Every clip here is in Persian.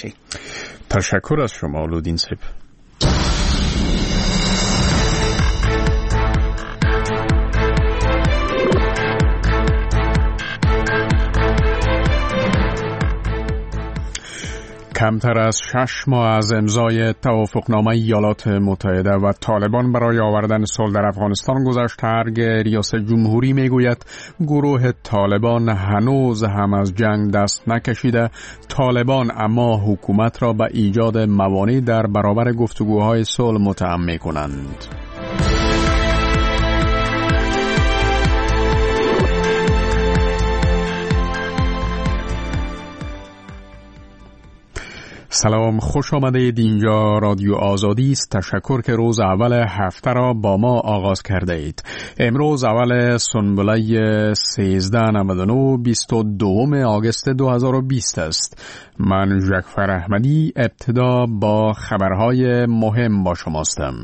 باشید. تشکر از شما لودین سپ. کمتر از 6 ماه از امضای توافقنامه ایالات متحده و طالبان برای آوردن صلح در افغانستان گذشت. ریاست جمهوری میگوید گروه طالبان هنوز هم از جنگ دست نکشیده. طالبان اما حکومت را به ایجاد موانع در برابر گفتگوهای صلح متهم می‌کنند. سلام، خوش آمدید. اینجا رادیو آزادی است. تشکر که روز اول هفته را با ما آغاز کرده اید. امروز اول سنبله 1399 22 آگوست 2020 است. من جعفر احمدی ابتدا با خبرهای مهم با شماستم.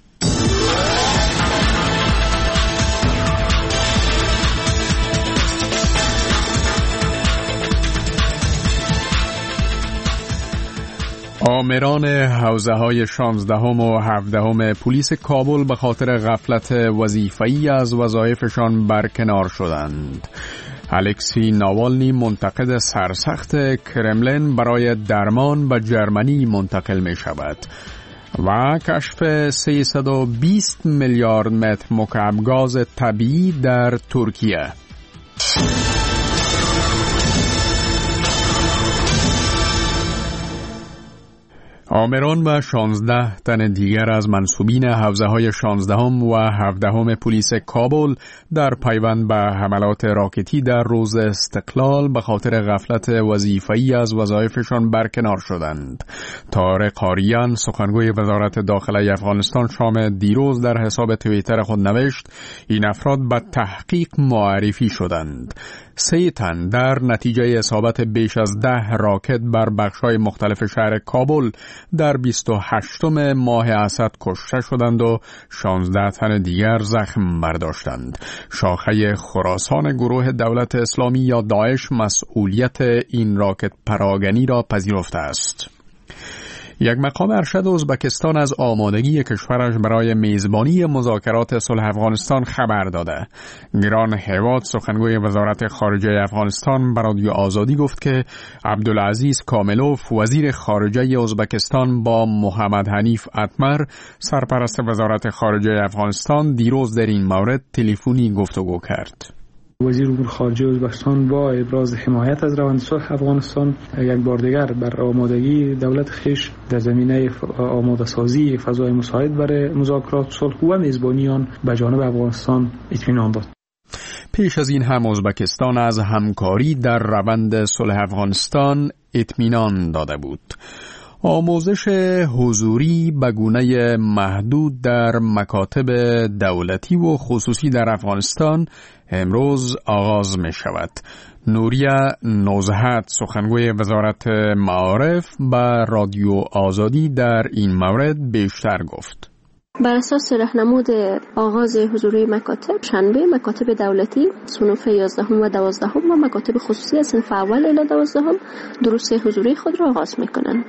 آمران حوزه‌های 16 و 17 پلیس کابل به خاطر غفلت وظیفه‌ای از وظایفشان برکنار شدند. الکسی ناوالنی منتقد سرسخت کرملین برای درمان به جرمنی منتقل می شود. و کشف 320 میلیارد متر مکعب گاز طبیعی در ترکیه. آمران و 16 تن دیگر از منصوبین حوزه‌های 16 و 17 پلیس کابل در پیوند به حملات راکتی در روز استقلال به خاطر غفلت وظیفه‌ای از وظایفشان برکنار شدند. طارق آریان سخنگوی وزارت داخله افغانستان شام دیروز در حساب توییتر خود نوشت این افراد به تحقیق معرفی شدند. 3 تن در نتیجه اصابت بیش از 10 راکت بر بخش‌های مختلف شهر کابل در 28 ماه اسد کشته شدند و 16 تن دیگر زخم برداشتند. شاخه خراسان گروه دولت اسلامی یا داعش مسئولیت این راکت پراگنی را پذیرفته است. یک مقام ارشد ازبکستان از آمادگی کشورش برای میزبانی مذاکرات صلح افغانستان خبر داده. گران هیواد سخنگوی وزارت خارجه افغانستان به رادیو آزادی گفت که عبدالعزیز کاملوف وزیر خارجه ازبکستان با محمد حنیف اتمر سرپرست وزارت خارجه افغانستان دیروز در این مورد تلفنی گفتگو کرد. وزیر امور خارجه ازبکستان با ابراز حمایت از روند صلح افغانستان یک بار دیگر بر آمادگی دولت خویش در زمینه آماده سازی فضای مساعد برای مذاکرات صلح و میزبانی آن به جانب افغانستان اطمینان داد. پیش از این هم ازبکستان از همکاری در روند صلح افغانستان اطمینان داده بود. آموزش حضوری به گونه محدود در مکاتب دولتی و خصوصی در افغانستان امروز آغاز می شود. نوریه نوزهت سخنگوی وزارت معارف به رادیو آزادی در این مورد بیشتر گفت. بر اساس راهنمود آغاز حضوری مکاتب شنبه مکاتب دولتی صنوف 11 و 12 و مکاتب خصوصی از صنف اول الی 12 دروس حضوری خود را آغاز می کنند.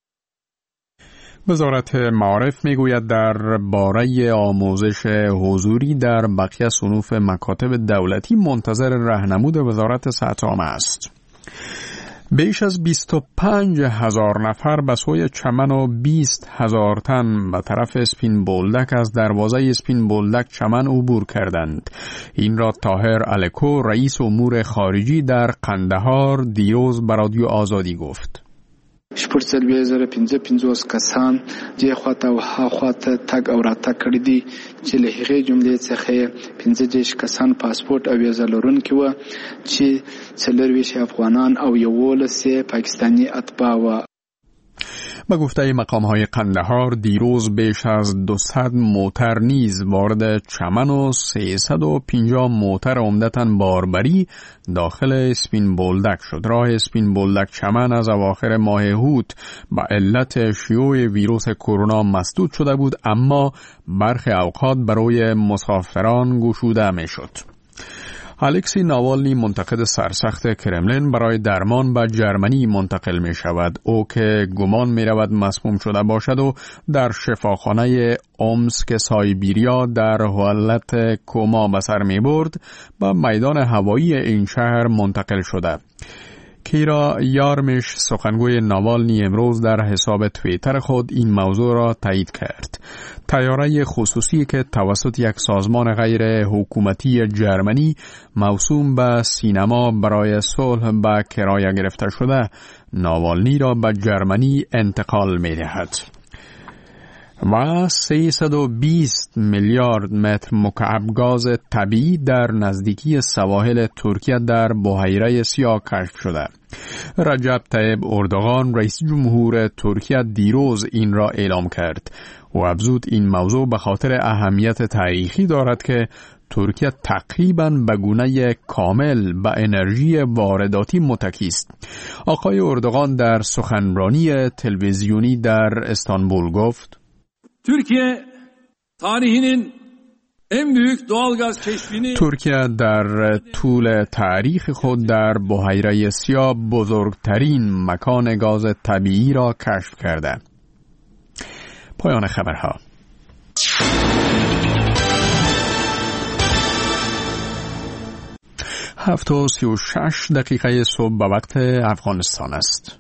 وزارت معارف میگوید در باره آموزش حضوری در بقیه صنوف مکاتب دولتی منتظر راهنمود وزارت سطح عامه است. بیش از 25,000 نفر به سوی چمن و 20,000 تن به طرف اسپین بولدک از دروازه اسپین بولدک چمن عبور کردند. این را طاهر الکو رئیس امور خارجی در قندهار دیروز به رادیو آزادی گفت. شپږ 2015 کسان دې خواته او ها خواته تګ او راتګ کړي دي چې له هغې جملې څخه 15 کسان پاسپورت او ویزه لرونکي وو چې 24 افغانان او 11 پاکستانی اتباع وو. به گفته مقام‌های قندهار دیروز بیش از 200 موتر نیز وارد چمن و 350 موتر عمدتاً باربری داخل اسپین بولدک شد. راه اسپین بولدک چمن از اواخر ماه هوت به علت شیوع ویروس کرونا مسدود شده بود، اما برخی اوقات برای مسافران گشوده می شد. الکسی ناوالنی منتقد سرسخت کرملین برای درمان به جرمنی منتقل می شود. او که گمان می رود مسموم شده باشد و در شفاخانه اومسک سایبیریا در حالت کما به سر می برد به میدان هوایی این شهر منتقل شده. کیرا یارمش سخنگوی ناوالنی امروز در حساب توییتر خود این موضوع را تایید کرد. طیاره خصوصی که توسط یک سازمان غیر حکومتی جرمنی موسوم به سینما برای صلح به کرایه گرفته شده ناوالنی را به جرمنی انتقال می دهد. و 320 میلیارد متر مکعب گاز طبیعی در نزدیکی سواحل ترکیه در بحیره سیاه کشف شده. رجب طیب اردوغان رئیس جمهور ترکیه دیروز این را اعلام کرد و افزود این موضوع به خاطر اهمیت تاریخی دارد که ترکیه تقریباً به گونه کامل به انرژی وارداتی متکی است. آقای اردوغان در سخنرانی تلویزیونی در استانبول گفت: ترکیه در طول تاریخ خود در بحیره سیاه بزرگترین مکان گاز طبیعی را کشف کرده. پایان خبرها. 7:36 صبح به وقت افغانستان است.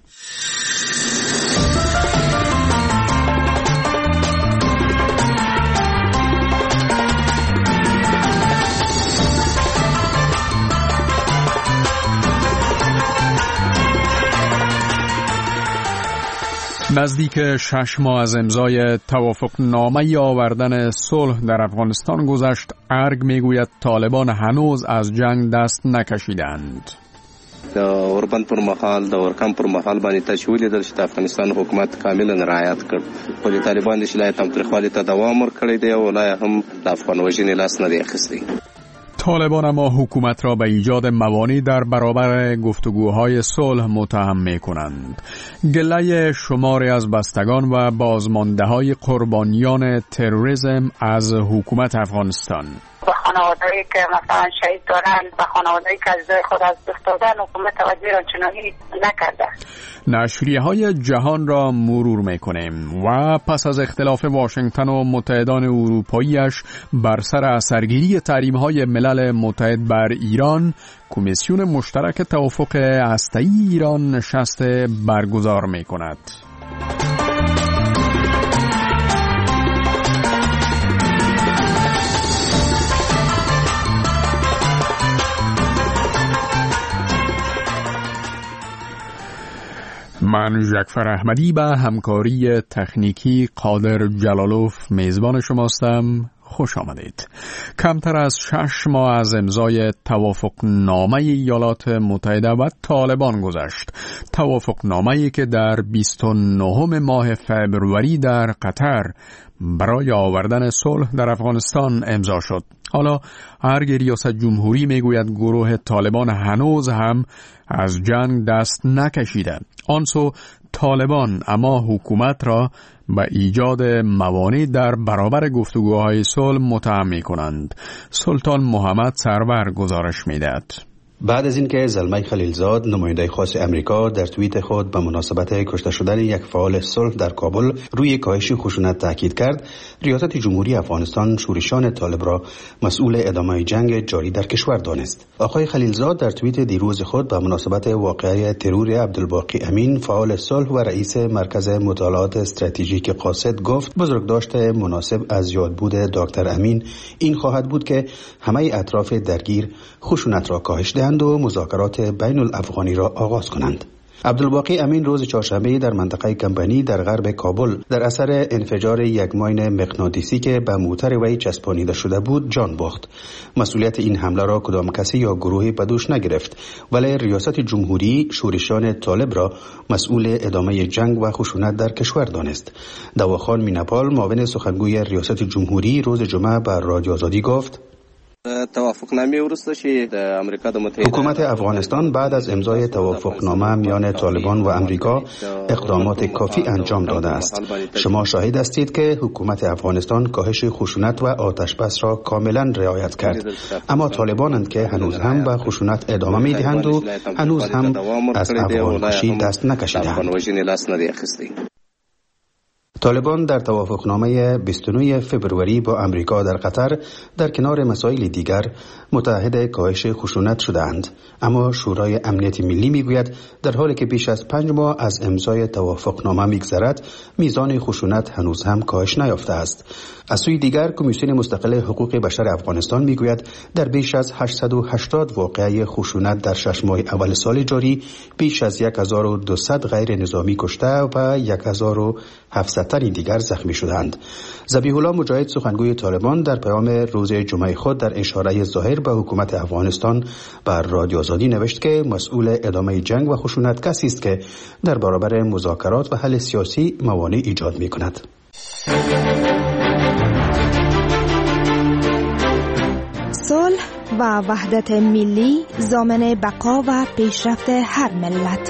نزدیک 6 ماه از امضای توافقنامه آوردن صلح در افغانستان گذشت. ارگ میگوید طالبان هنوز از جنگ دست نکشیدند. د اوربند پر مهال د اورکم پر مهال باندې تشویل در چې افغانستان حکومت کاملا رعایت کړ. خو د طالبان د شلایت تاریخوالي ته دوام ورکړی دی او لا هم د افغان وژنې لاس نه دی اخیستی. طالبان اما حکومت را به ایجاد موانع در برابر گفتگوهای صلح متهم می‌کنند. گله شماری از بستگان و بازمانده‌های قربانیان تروریسم از حکومت افغانستان به خانواده‌ای که مثلا شهید دارن، به خانواده‌ای که از خود از دست دادن، حکومت توجه آنچنانی نکرده. نشریه‌های جهان را مرور می‌کنیم و پس از اختلاف واشنگتن و متحدان اروپایی‌اش بر سر اثرگیری تحریم‌های ملل متحد بر ایران، کمیسیون مشترک توافق هسته‌ای ایران نشست برگزار می‌کند. من جعفر احمدی به همکاری تکنیکی قادر جلالوف میزبان شماستم. خوش آمدید. کمتر از 6 ماه از امضای توافقنامه ایالات متحده و طالبان گذشت. توافقنامه‌ای که در 29 ماه فوریه در قطر برای آوردن صلح در افغانستان امضا شد. حالا ارگ ریاست جمهوری میگوید گروه طالبان هنوز هم از جنگ دست نکشیده. آنسو طالبان اما حکومت را به ایجاد موانع در برابر گفتگوهای صلح متهم می‌کنند. سلطان محمد سرور گزارش می‌دهد. بعد از اینکه زلمه خلیلزاد نماینده خاص امریکا در توییت خود به مناسبت کشته شدن یک فعال صلح در کابل روی کاهش خشونت تاکید کرد، ریاست جمهوری افغانستان شورشان طالب را مسئول ادامه جنگ جاری در کشور دانست. آقای خلیلزاد در توییت دیروز خود به مناسبت واقعه ترور عبدالباقی امین فعال صلح و رئیس مرکز مطالعات استراتژیک قاصد گفت بزرگداشت مناسب از یادبود دکتر امین این خواهد بود که همه اطراف درگیر خشونت را کاهش دهند و مذاکرات بین الافغانی را آغاز کنند. عبدالباقی امین روز چهارشنبه در منطقه کمپنی در غرب کابل در اثر انفجار یک ماین مغناطیسی که به موتر وی چسبانیده شده بود جان باخت. مسئولیت این حمله را کدام کسی یا گروهی به دوش نگرفت، ولی ریاست جمهوری شورشان طالب را مسئول ادامه جنگ و خشونت در کشور دانست. دواخان مینپال معاون سخنگوی ریاست جمهوری روز جمعه بر رادیو آزادی گفت توافقنامه ورسته شي د امریکا د متحده حکومت افغانستان بعد از امضای توافقنامه میان طالبان و امریکا اقدامات کافی انجام داده است. شما شاهد هستید که حکومت افغانستان کاهش خشونت و آتش بس را کاملا رعایت کرد، اما طالبانند که هنوز هم به خشونت ادامه میدهند و هنوز هم از افغان کشی دست نکشیدند. طالبان در توافقنامه 29 فبروری با امریکا در قطر در کنار مسائل دیگر متعهد کاهش خشونت شدند، اما شورای امنیت ملی میگوید در حالی که بیش از 5 ماه از امضای توافقنامه میگذرد میزان خشونت هنوز هم کاهش نیافته است. از سوی دیگر کمیسیون مستقل حقوق بشر افغانستان میگوید در بیش از 880 واقعه خشونت در 6 ماه اول سال جاری بیش از 1200 غیر نظامی کشته و 1700 تن دیگر زخمی شدند. ذبیح الله مجاهد سخنگوی طالبان در پیام روز جمعه خود در اشاره ظاهر به حکومت افغانستان بر رادیو آزادی نوشت که مسئول ادامه جنگ و خشونت کسی است که در برابر مذاکرات و حل سیاسی موانع ایجاد می‌کند. صلح و وحدت ملی ضامن بقا و پیشرفت هر ملت.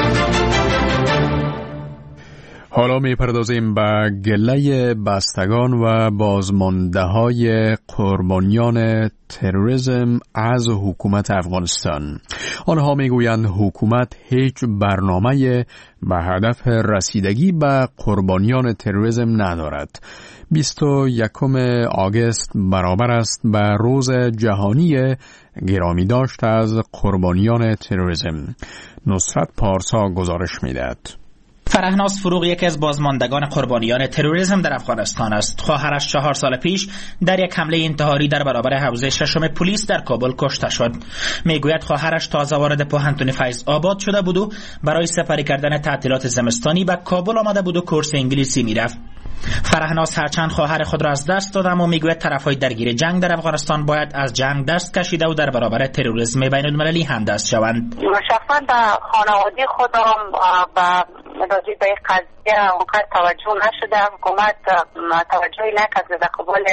حالا می‌پردازیم به گله بستگان و بازمانده‌های قربانیان تروریسم از حکومت افغانستان. آنها میگویند حکومت هیچ برنامه به هدف رسیدگی به قربانیان تروریسم ندارد. 21 آگوست برابر است به روز جهانی گرامی داشت از قربانیان تروریسم. نصرت پارسا گزارش می‌دهد. فرهناز فروغ یکی از بازماندگان قربانیان تروریسم در افغانستان است. خواهرش 4 سال پیش در یک حمله انتحاری در برابر حوزه 6 پلیس در کابل کشته شد. میگوید خواهرش تازه وارد پوهنتون فیض آباد شده بود و برای سپری کردن تعطیلات زمستانی به کابل آمده بود و کورس انگلیسی میرفت. فرهناز هرچند خواهر خود را از دست داد، اما میگوید طرفهای درگیر جنگ در افغانستان باید از جنگ دست کشیده و در برابر تروریسم بین المللی همدست شوند. شخصا به خانواده خودم و راجع به قضیه اونقدر توجه نشده، حکومت توجهی نکرده در قبال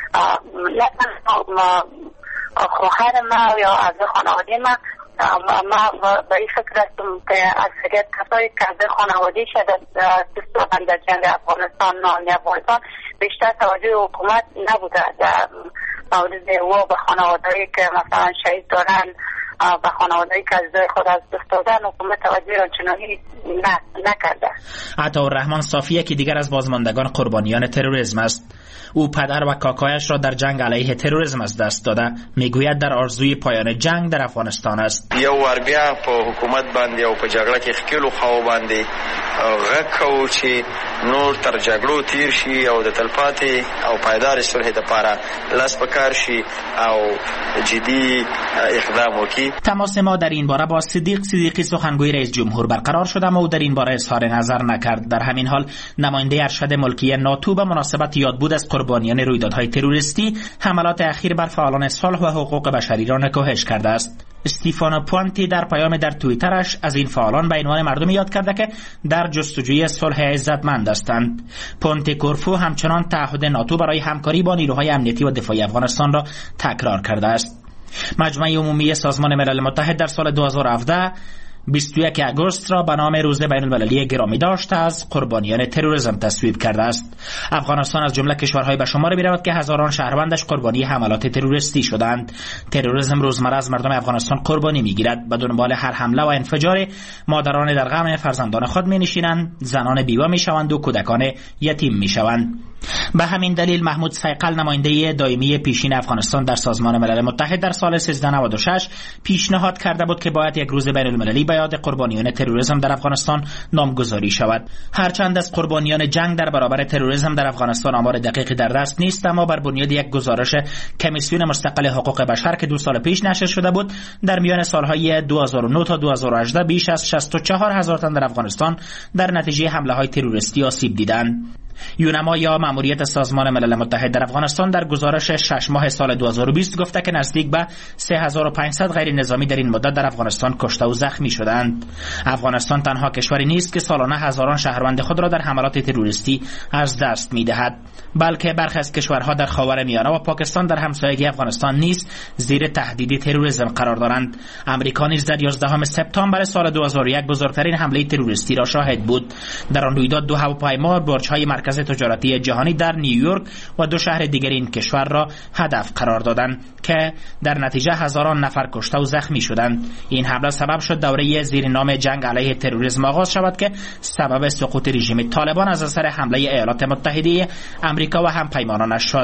خواهر ما یا از خانواده ما. ما به این فکر هستم که اکثریت کسایی که از خانواده شده در جنگ افغانستان و افغانستان بیشتر توجه حکومت نبوده در مورد و به خانوادهایی که مثلا شهید دارن و خانوادهایی که از خود از دست دادن حکومت توجه را چنانی نکرده. عطاالرحمن صافی که دیگر از بازماندگان قربانیان تروریسم است. او پدر و کاکایش را در جنگ علیه تروریسم از دست داده. میگوید در آرزوی پایان جنگ در افغانستان است. یو ور بیا په حکومت باندې او په جګړه کې خپل خو باندې غکو چې نور تر جګړو تیر شي او د تلپاتې او پایدار صلح لپاره لاس پکار شي او جدي اقدام وکړي. تماس ما در این باره با صدیقی سخنگوی رئیس جمهور برقرار شد، اما او در این باره اظهار نظر نکرد. در همین حال نماینده ارشد ملکی ناتو به مناسبت یادبود از قربانیان رویدادهای تروریستی حملات اخیر بر فعالان صلح و حقوق بشری را نکوهش کرده است. استیفانو پوانتی در پیام در توییترش از این فعالان به عنوان مردمی یاد کرده که در جستجوی صلح عزتمند هستند. پونتی کورفو همچنان تعهد ناتو برای همکاری با نیروهای امنیتی و دفاعی افغانستان را تکرار کرده است. مجمع عمومی سازمان ملل متحد در سال 2017 21 آگوست را به نام روز بین المللی گرامی داشت از قربانیان تروریسم تصویب کرده است. افغانستان از جمله کشورهای به شمار می‌رود که هزاران شهروندش قربانی حملات تروریستی شدند. تروریسم روزمره از مردم افغانستان قربانی می‌گیرد. به دنبال هر حمله و انفجار مادران در غم فرزندان خود می‌نشینند، زنان بیوه می‌شوند و کودکان یتیم می‌شوند. به همین دلیل محمود صیقل نماینده دائمی پیشین افغانستان در سازمان ملل متحد در سال 1396 پیشنهاد کرده بود که باید یک روز بین المللی به یاد قربانیان تروریسم در افغانستان نامگذاری شود. هرچند از قربانیان جنگ در برابر تروریسم در افغانستان آمار دقیقی در دست نیست، اما بر بنیاد یک گزارش کمیسیون مستقل حقوق بشر که 2 سال پیش نشر شده بود، در میان سالهای 2009 تا 2018 بیش از 64000 تن در افغانستان در نتیجه حمله های تروریستی آسیب دیدند. یونما یا ماموریت سازمان ملل متحد در افغانستان در گزارش 6 ماه سال 2020 گفته که نزدیک به 3500 غیر نظامی در این مدت در افغانستان کشته و زخمی شدند. افغانستان تنها کشوری نیست که سالانه هزاران شهروند خود را در حملات تروریستی از دست می‌دهد، بلکه برخی از کشورها در خاورمیانه و پاکستان در همسایگی افغانستان نیز زیر تهدید تروریسم قرار دارند. امریکا نیز در 11 سپتامبر سال 2001 بزرگترین حمله تروریستی را شاهد بود. در آن رویداد 2 هواپیما برج‌های مرکز تجارتی جهانی در نیویورک و 2 شهر دیگر این کشور را هدف قرار دادند که در نتیجه هزاران نفر کشته و زخمی شدند. این حمله سبب شد دوره زیر نام جنگ علیه تروریسم آغاز شود که سبب سقوط رژیم طالبان از اثر حمله ایالات متحده آمریکا و همپیمانانش شد.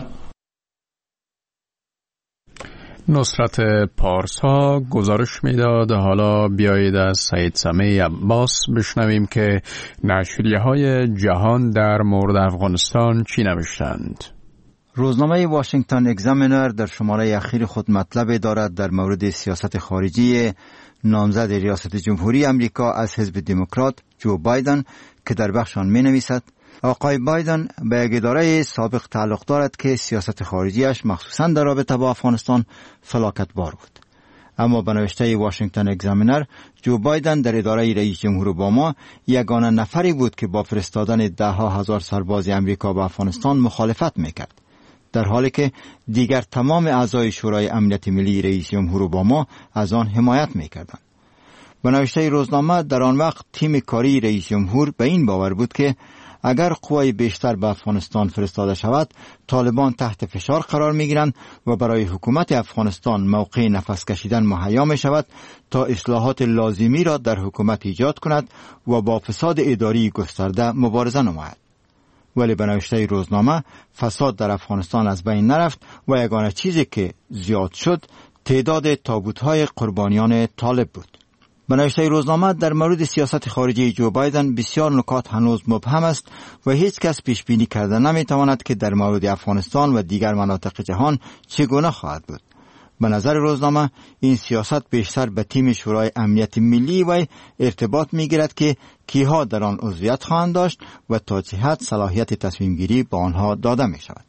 نصرت پارسا گزارش میداد. حالا بیایید از سعید سمیع عباس بشنویم که نشریه‌های جهان در مورد افغانستان چی نوشتند. روزنامه واشنگتن اگزامینر در شماره اخیر خود مطلب دارد در مورد سیاست خارجی نامزد ریاست جمهوری امریکا از حزب دموکرات جو بایدن که در بخش آن می‌نویسد آقای بایدن به یک اداره سابق تعلق دارد که سیاست خارجیش مخصوصاً در رابطه با افغانستان فلاکت بار بود. اما به نوشته واشنگتن اگزامینر جو بایدن در اداره رئیس جمهور اوباما یگانه نفری بود که با فرستادن 10,000 سرباز امریکا به افغانستان مخالفت میکرد، در حالی که دیگر تمام اعضای شورای امنیت ملی رئیس جمهور اوباما از آن حمایت میکردند. به نوشته روزنامه در آن وقت تیم کاری رئیس جمهور به این باور بود که اگر قوای بیشتر به افغانستان فرستاده شود، طالبان تحت فشار قرار میگیرند و برای حکومت افغانستان موقع نفس کشیدن مهیا می شود تا اصلاحات لازمی را در حکومت ایجاد کند و با فساد اداری گسترده مبارزه نماید. ولی به نوشته روزنامه فساد در افغانستان از بین نرفت و یگانه چیزی که زیاد شد تعداد تابوت‌های قربانیان طالب بود. به نوشته روزنامه در مورد سیاست خارجی جو بایدن بسیار نکات هنوز مبهم است و هیچ کس پیش بینی کرده نمیتواند که در مورد افغانستان و دیگر مناطق جهان چگونه خواهد بود. به نظر روزنامه این سیاست بیشتر به تیم شورای امنیت ملی و ارتباط میگیرد که کیها در آن عضویت خواهند داشت و تا چه حد صلاحیت تصمیم گیری به آنها داده می شود.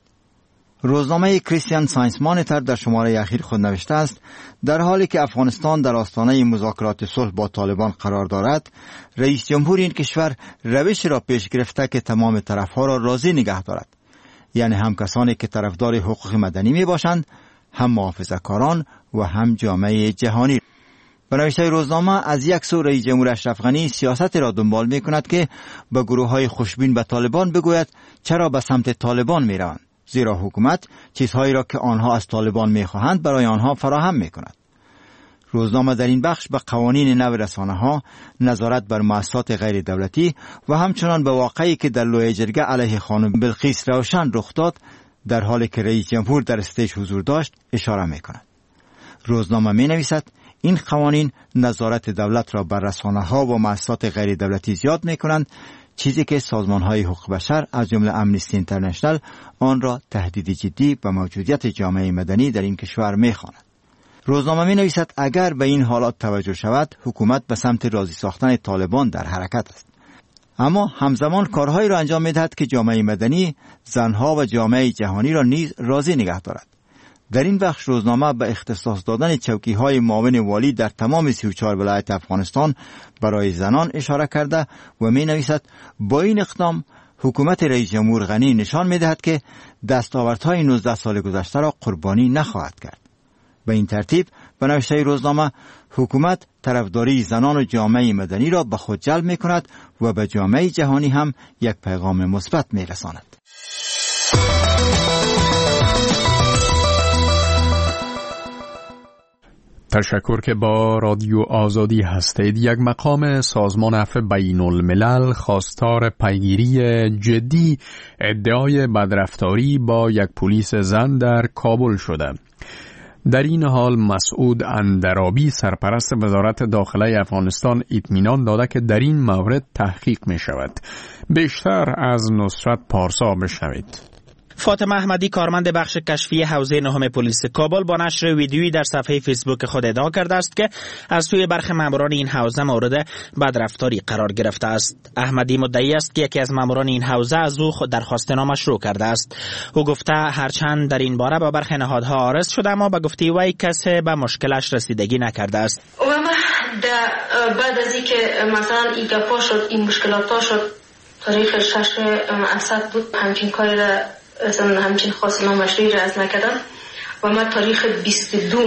روزنامه کریستیان ساینس مانیتور در شماره اخیر خود نوشته است در حالی که افغانستان در آستانه مذاکرات صلح با طالبان قرار دارد، رئیس جمهور این کشور روش را پیش گرفته که تمام طرفها را راضی نگه دارد، یعنی هم کسانی که طرفدار حقوق مدنی می باشند، هم محافظه‌کاران و هم جامعه جهانی. به نوشته روزنامه از یک سو رئیس جمهور اشرف غنی سیاستی را دنبال می کند که به گروه‌های خوشبین به طالبان بگوید چرا به سمت طالبان می روند، زیرا حکومت چیزهایی را که آنها از طالبان می‌خواهند برای آنها فراهم می‌کند. روزنامه در این بخش به قوانین نو رسانه‌ها، نظارت بر مؤسسات غیر دولتی و همچنان به واقعی که در لوی جرگه علیه خانم بلقیس روشن رخ داد در حالی که رئیس جمهور در استیج حضور داشت اشاره می‌کند. روزنامه می‌نویسد این قوانین نظارت دولت را بر رسانه‌ها و مؤسسات غیر دولتی زیاد می‌کنند، چیزی که سازمان‌های حقوق بشر از جمله امنیستی اینترنشنال آن را تهدید جدی به موجودیت جامعه مدنی در این کشور می‌خواند. روزنامه می‌نویسد اگر به این حالات توجه شود، حکومت به سمت راضی ساختن طالبان در حرکت است. اما همزمان کارهایی را انجام می‌دهد که جامعه مدنی، زنها و جامعه جهانی را نیز راضی نگه دارد. در این بخش روزنامه به اختصاص دادن چوکی‌های معاون والی در تمام 34 ولایت افغانستان برای زنان اشاره کرده و می‌نویسد با این اقدام حکومت رئیس جمهور غنی نشان می‌دهد که دستاوردهای 19 سال گذشته را قربانی نخواهد کرد. به این ترتیب به نوشته روزنامه حکومت طرفداری زنان و جامعه مدنی را به خود جلب می‌کند و به جامعه جهانی هم یک پیغام مثبت می‌رساند. تشکر که با رادیو آزادی هستید. یک مقام سازمان عفو بین الملل خواستار پیگیری جدی ادعای بدرفتاری با یک پلیس زن در کابل شده. در این حال مسعود اندرابی سرپرست وزارت داخله افغانستان اطمینان داده که در این مورد تحقیق می شود. بیشتر از نصرت پارسا بشنوید. فاطمه احمدی کارمند بخش کشفی حوزه نهم پلیس کابل با نشر ویدیویی در صفحه فیسبوک خود ادعا کرده است که از سوی برخی ماموران این حوزه مورد بدرفتاری قرار گرفته است. احمدی مدعی است که یکی از ماموران این حوزه از او درخواست نامشروع کرده است. او گفته هرچند در این باره با برخی نهادها عارض شده اما به گفته وی کسی به مشکلش رسیدگی نکرده است. و ما بعد از اینکه مثلا این گپا شد، این مشکلات ها شد، تاریخ 6 اسد بود، همچین کاری را همچین خواست نامشروعی را از نکردم و من تاریخ 22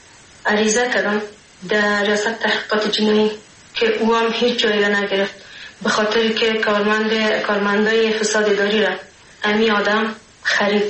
عریضه کردم در ریاست تحقیقات جنایی که او هم هیچ جایی را نگرفت، به خاطر که کارمندای فساد اداری را امی آدم خرید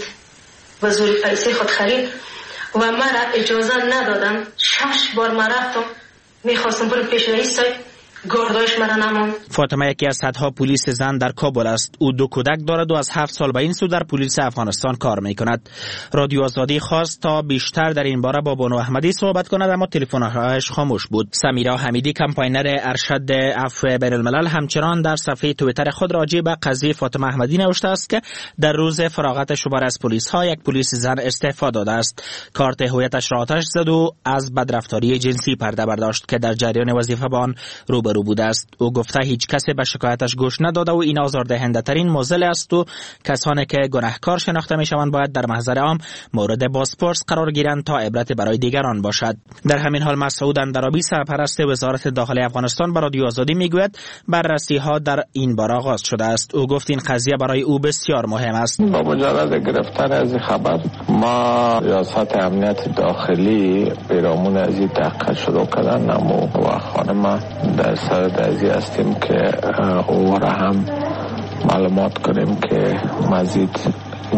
و زوری پیسه خود خرید و من را اجازه ندادم. 6 بار من رفتم میخواستم برم پیش رئیس گارداش مرا نماند. فاطمه یکی از صدها پلیس زن در کابل است. او 2 کودک دارد و از 7 سال به این سو در پلیس افغانستان کار میکند. رادیو آزادی خواست تا بیشتر در این باره با بانو احمدی صحبت کند اما تلفن‌هایش خاموش بود. سمیرا حمیدی کمپاینر ارشد عفو بین الملل همچنان در صفحه توییتر خود راجع به قضیه فاطمه احمدی نوشته است که در روز فراغت شمار از پلیس ها یک پلیس زن استعفا داده است. کارت هویتش را آتش زد و از بدرفتاری جنسی پرده برداشت که در جریان وظیفه با آن روبرو بوده است. او گفته هیچ کسی به شکایتش گوش نداده و این آزاردهنده ترین معضل است و کسانی که گناهکار شناخته می شوند باید در محضر عام مورد بازپرس قرار گیرند تا عبرت برای دیگران باشد. در همین حال مسعود اندرابی سرپرست وزارت داخلی افغانستان به رادیو آزادی میگوید بررسی ها در این باره آغاز شده است. او گفت این قضیه برای او بسیار مهم است. با مجرد گرفتن از خبر ما ریاست امنیت داخلی پیرامون از این تحقیق شروع کردن و خانم در سر دزی هستیم که او را هم معلومات کنیم که مزید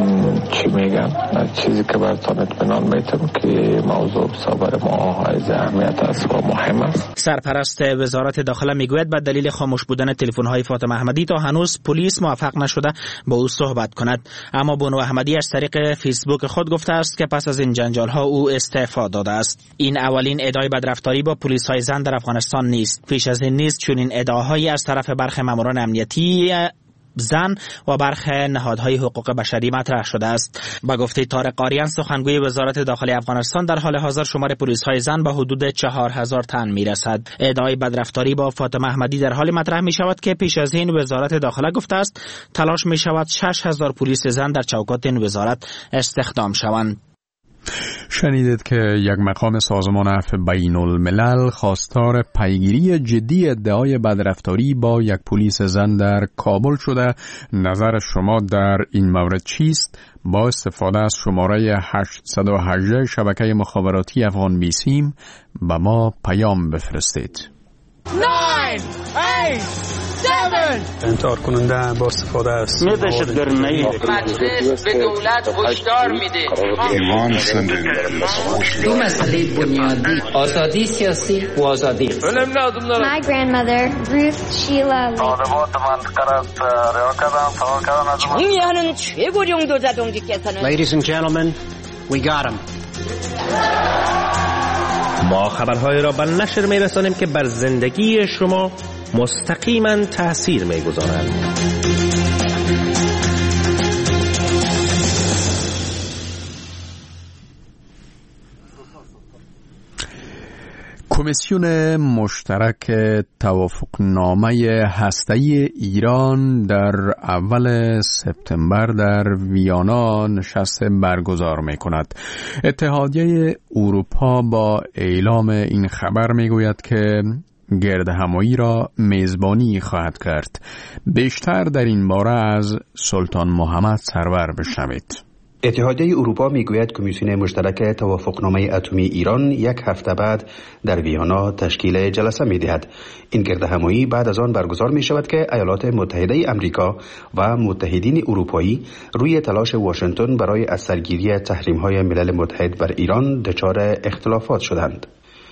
چی میگن. چیزی که براتون اطمینان میتونم که موضوع بسابر ما حائز اهمیت است و مهم است. سرپرست وزارت داخله میگوید به دلیل خاموش بودن تلفن‌های فاطمه احمدی تا هنوز پلیس موفق نشده با او صحبت کند. اما بانو احمدی از طریق فیسبوک خود گفته است که پس از این جنجال‌ها او استعفا داده است. این اولین ادعای بدرفتاری با پلیس‌های زن در افغانستان نیست. پیش از این نیز چنین ادعاهایی از طرف برخی ماموران امنیتی زن و برخی نهادهای حقوق بشری مطرح شده است. با گفته طارق قاریان سخنگوی وزارت داخلی افغانستان در حال حاضر شمار پلیس‌های زن به حدود 4000 تن میرسد. ادعای بدرفتاری با فاطمه احمدی در حال مطرح می شود که پیش از این وزارت داخله گفته است تلاش می شود 6000 پلیس زن در چوکات این وزارت استخدام شوند. شنیدید که یک مقام سازمان عفو بین الملل خواستار پیگیری جدی ادعای بدرفتاری با یک پلیس زن در کابل شده. نظر شما در این مورد چیست؟ با استفاده از شماره 818 شبکه مخابراتی افغان بیسیم به ما پیام بفرستید. 9 8 7 انتحار کننده با استفاده از دهشتگرانه مجلس به دولت هشدار میده. دو مسئله بنیادی، آزادی سیاسی و آزادی. My grandmother Ruth Sheila 정의하는 최고령 도자동지께서는 Ladies and gentlemen, we got him. ما خبرهای را به نشر می‌رسانیم که بر زندگی شما مستقیما تأثیر می‌گذارند. کمیسیون مشترک توافقنامه هسته‌ای ایران در اول سپتامبر در ویانا نشست برگزار می‌کند. اتحادیه اروپا با اعلام این خبر می‌گوید که گردهمایی را میزبانی خواهد کرد. بیشتر در این باره از سلطان محمد سرور بشنوید. اتحادیه اروپا میگوید کمیسیون مشترک توافقنامه اتمی ایران 1 هفته بعد در ویانا تشکیل جلسه می‌دهد. این گردهمایی بعد از آن برگزار می شود که ایالات متحده آمریکا و متحدین اروپایی روی تلاش واشنگتن برای از سرگیری تحریم‌های ملل متحد بر ایران دچار اختلافات شدند.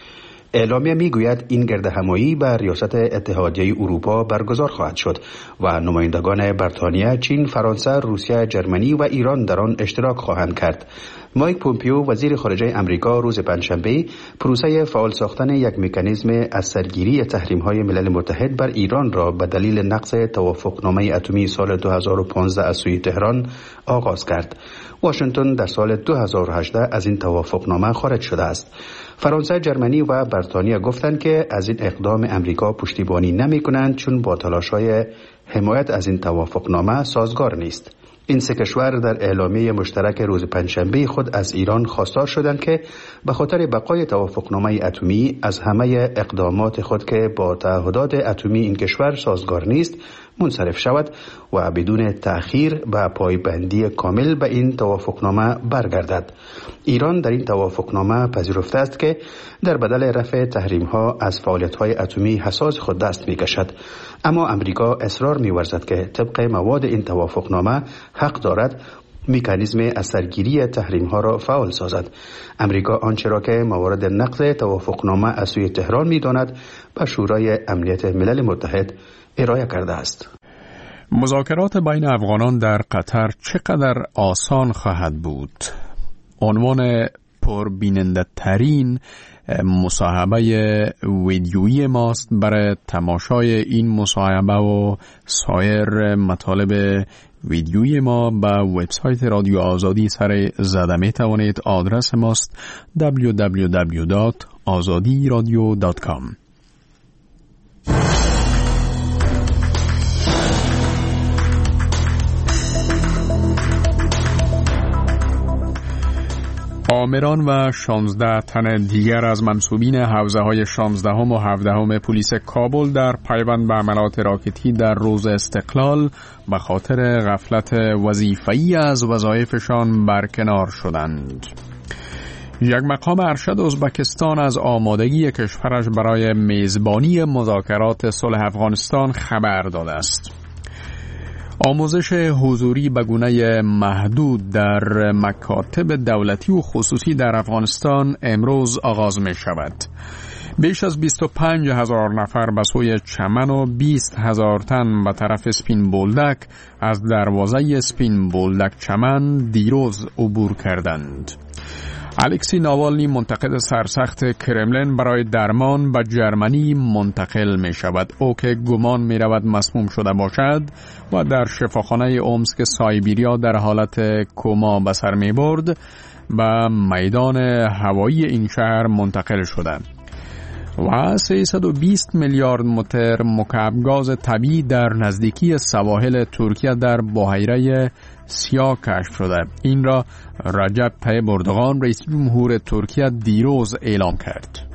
اعلامیه میگوید این گردهمایی به ریاست اتحادیه اروپا برگزار خواهد شد و نمایندگان بریتانیا، چین، فرانسه، روسیه، جرمنی و ایران در آن اشتراک خواهند کرد. مایک پومپیو وزیر خارجه امریکا روز پنجشنبه پروسه فعال ساختن یک مکانیزم از سرگیری تحریم‌های ملل متحد بر ایران را به دلیل نقض توافقنامه اتمی سال 2015 از سوی تهران آغاز کرد. واشنگتن در سال 2018 از این توافقنامه خارج شده است. فرانسه، جرمنی و بریتانیا گفتند که از این اقدام امریکا پشتیبانی نمی‌کنند چون با تلاش‌های حمایت از این توافقنامه سازگار نیست. این سه کشور در اعلامیه مشترک روز پنجشنبه خود از ایران خواستار شدند که به خاطر بقای توافقنامه اتمی از همه اقدامات خود که با تعهدات اتمی این کشور سازگار نیست منصرف شود و بدون تأخیر به پایبندی کامل به این توافقنامه برگردد. ایران در این توافقنامه پذیرفته است که در بدل رفع تحریم‌ها از فعالیت‌های اتمی حساس خود دست می‌کشد، اما امریکا اصرار می‌ورزد که طبق مواد این توافقنامه حق دارد مکانیزم از سرگیری تحریم‌ها را فعال سازد. امریکا آنچه را که موارد نقض توافقنامه از سوی تهران می‌داند به شورای امنیت ملل متحد ارائه کرده است. مذاکرات بین افغانان در قطر چقدر آسان خواهد بود؟ عنوان پربیننده ترین مصاحبه ویدیویی ماست. برای تماشای این مصاحبه و سایر مطالب ویدیویی ما به وبسایت رادیو آزادی سر زده می توانید. آدرس ماست www.azadiradio.com. آمران و 16 تن دیگر از منصوبین حوزه‌های 16 و 17 پلیس کابل در پیوند به حملات راکتی در روز استقلال به خاطر غفلت وظیفه‌ای از وظایفشان برکنار شدند. یک مقام ارشد ازبکستان از آمادگی کشورش برای میزبانی مذاکرات صلح افغانستان خبر داده است. آموزش حضوری به گونه محدود در مکاتب دولتی و خصوصی در افغانستان امروز آغاز می شود. بیش از 25,000 نفر به سوی چمن و 20,000 تن به طرف سپین بولدک از دروازه سپین بولدک چمن دیروز عبور کردند. الکسی ناوالنی منتقد سرسخت کرملین برای درمان به جرمنی منتقل می شود. او که گمان می رود مسموم شده باشد و در شفاخانه اومسک سایبیریا در حالت کما به سر می برد به میدان هوایی این شهر منتقل شده و 320 میلیارد متر مکعب گاز طبیعی در نزدیکی سواحل ترکیه در بحیره سیاه کشف شده. این را رجب طیب اردوغان رئیس جمهور ترکیه دیروز اعلام کرد.